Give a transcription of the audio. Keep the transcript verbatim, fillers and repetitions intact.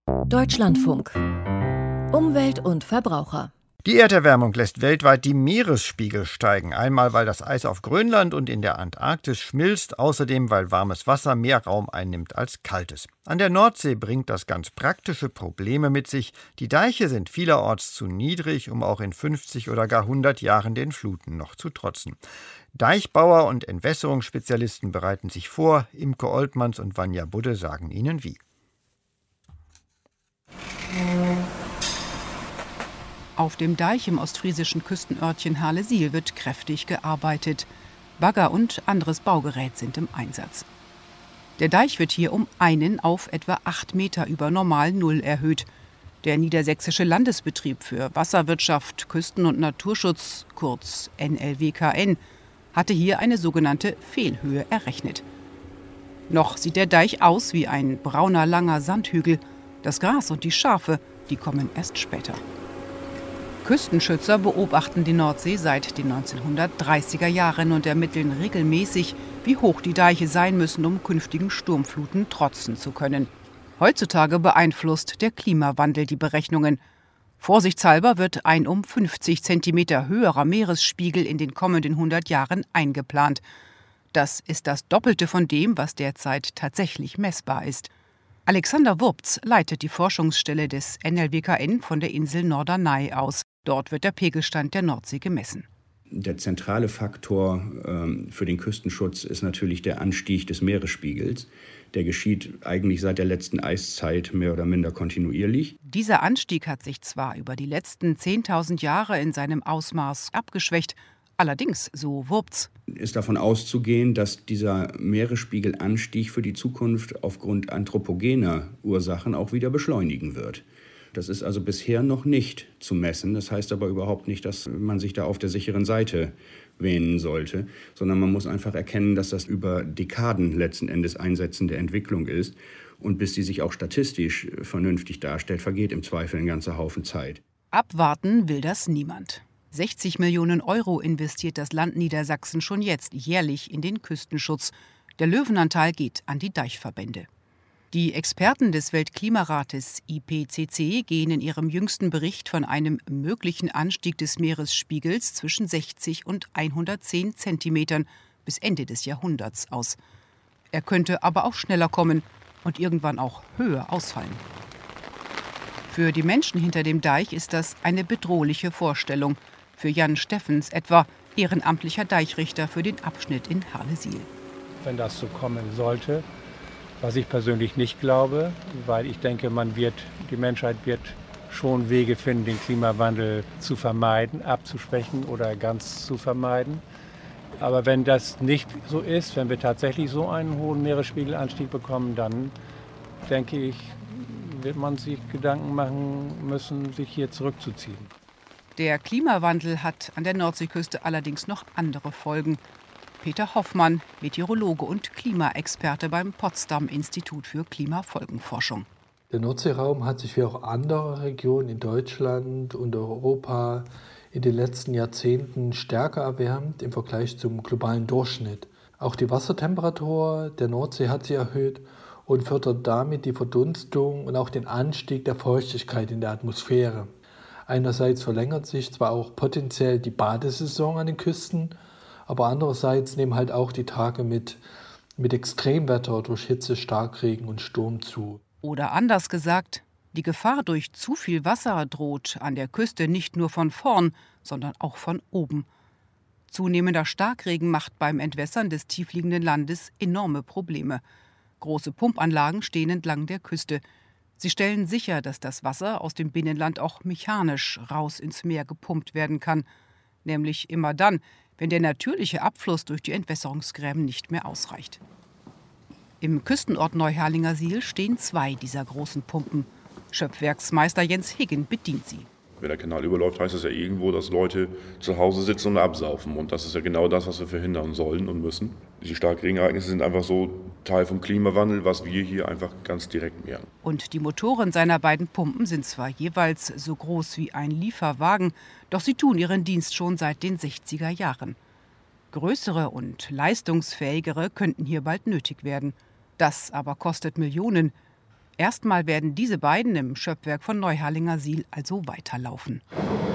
Deutschlandfunk. Umwelt und Verbraucher. Die Erderwärmung lässt weltweit die Meeresspiegel steigen. Einmal, weil das Eis auf Grönland und in der Antarktis schmilzt. Außerdem, weil warmes Wasser mehr Raum einnimmt als kaltes. An der Nordsee bringt das ganz praktische Probleme mit sich. Die Deiche sind vielerorts zu niedrig, um auch in fünfzig oder gar hundert Jahren den Fluten noch zu trotzen. Deichbauer und Entwässerungsspezialisten bereiten sich vor. Imke Oltmanns und Vanja Budde sagen Ihnen wie. Auf dem Deich im ostfriesischen Küstenörtchen Harlesiel wird kräftig gearbeitet. Bagger und anderes Baugerät sind im Einsatz. Der Deich wird hier um einen auf etwa acht Meter über Normal Null erhöht. Der Niedersächsische Landesbetrieb für Wasserwirtschaft, Küsten- und Naturschutz, kurz N L W K N, hatte hier eine sogenannte Fehlhöhe errechnet. Noch sieht der Deich aus wie ein brauner, langer Sandhügel. Das Gras und die Schafe, die kommen erst später. Küstenschützer beobachten die Nordsee seit den neunzehnhundertdreißiger Jahren und ermitteln regelmäßig, wie hoch die Deiche sein müssen, um künftigen Sturmfluten trotzen zu können. Heutzutage beeinflusst der Klimawandel die Berechnungen. Vorsichtshalber wird ein um fünfzig Zentimeter höherer Meeresspiegel in den kommenden hundert Jahren eingeplant. Das ist das Doppelte von dem, was derzeit tatsächlich messbar ist. Alexander Wurpz leitet die Forschungsstelle des N L W K N von der Insel Norderney aus. Dort wird der Pegelstand der Nordsee gemessen. Der zentrale Faktor ähm, für den Küstenschutz ist natürlich der Anstieg des Meeresspiegels. Der geschieht eigentlich seit der letzten Eiszeit mehr oder minder kontinuierlich. Dieser Anstieg hat sich zwar über die letzten zehntausend Jahre in seinem Ausmaß abgeschwächt, allerdings, so Wurpz, ist davon auszugehen, dass dieser Meeresspiegelanstieg für die Zukunft aufgrund anthropogener Ursachen auch wieder beschleunigen wird. Das ist also bisher noch nicht zu messen. Das heißt aber überhaupt nicht, dass man sich da auf der sicheren Seite wähnen sollte, sondern man muss einfach erkennen, dass das über Dekaden letzten Endes einsetzende Entwicklung ist. Und bis die sich auch statistisch vernünftig darstellt, vergeht im Zweifel ein ganzer Haufen Zeit. Abwarten will das niemand. sechzig Millionen Euro investiert das Land Niedersachsen schon jetzt jährlich in den Küstenschutz. Der Löwenanteil geht an die Deichverbände. Die Experten des Weltklimarates I P C C gehen in ihrem jüngsten Bericht von einem möglichen Anstieg des Meeresspiegels zwischen sechzig und hundertzehn Zentimetern bis Ende des Jahrhunderts aus. Er könnte aber auch schneller kommen und irgendwann auch höher ausfallen. Für die Menschen hinter dem Deich ist das eine bedrohliche Vorstellung. Für Jan Steffens etwa, ehrenamtlicher Deichrichter für den Abschnitt in Harlesiel. Wenn das so kommen sollte, was ich persönlich nicht glaube, weil ich denke, man wird, die Menschheit wird schon Wege finden, den Klimawandel zu vermeiden, abzuschwächen oder ganz zu vermeiden. Aber wenn das nicht so ist, wenn wir tatsächlich so einen hohen Meeresspiegelanstieg bekommen, dann denke ich, wird man sich Gedanken machen müssen, sich hier zurückzuziehen. Der Klimawandel hat an der Nordseeküste allerdings noch andere Folgen. Peter Hoffmann, Meteorologe und Klimaexperte beim Potsdam-Institut für Klimafolgenforschung. Der Nordseeraum hat sich wie auch andere Regionen in Deutschland und Europa in den letzten Jahrzehnten stärker erwärmt im Vergleich zum globalen Durchschnitt. Auch die Wassertemperatur der Nordsee hat sich erhöht und fördert damit die Verdunstung und auch den Anstieg der Feuchtigkeit in der Atmosphäre. Einerseits verlängert sich zwar auch potenziell die Badesaison an den Küsten, aber andererseits nehmen halt auch die Tage mit, mit Extremwetter durch Hitze, Starkregen und Sturm zu. Oder anders gesagt, die Gefahr durch zu viel Wasser droht an der Küste nicht nur von vorn, sondern auch von oben. Zunehmender Starkregen macht beim Entwässern des tiefliegenden Landes enorme Probleme. Große Pumpanlagen stehen entlang der Küste. Sie stellen sicher, dass das Wasser aus dem Binnenland auch mechanisch raus ins Meer gepumpt werden kann. Nämlich immer dann, wenn der natürliche Abfluss durch die Entwässerungsgräben nicht mehr ausreicht. Im Küstenort Neuherlingersiel stehen zwei dieser großen Pumpen. Schöpfwerksmeister Jens Higgen bedient sie. Wenn der Kanal überläuft, heißt das ja irgendwo, dass Leute zu Hause sitzen und absaufen. Und das ist ja genau das, was wir verhindern sollen und müssen. Die Starkregenereignisse sind einfach so Teil vom Klimawandel, was wir hier einfach ganz direkt merken. Und die Motoren seiner beiden Pumpen sind zwar jeweils so groß wie ein Lieferwagen, doch sie tun ihren Dienst schon seit den sechziger Jahren. Größere und leistungsfähigere könnten hier bald nötig werden. Das aber kostet Millionen. Erstmal werden diese beiden im Schöppwerk von Neuharlingersiel also weiterlaufen.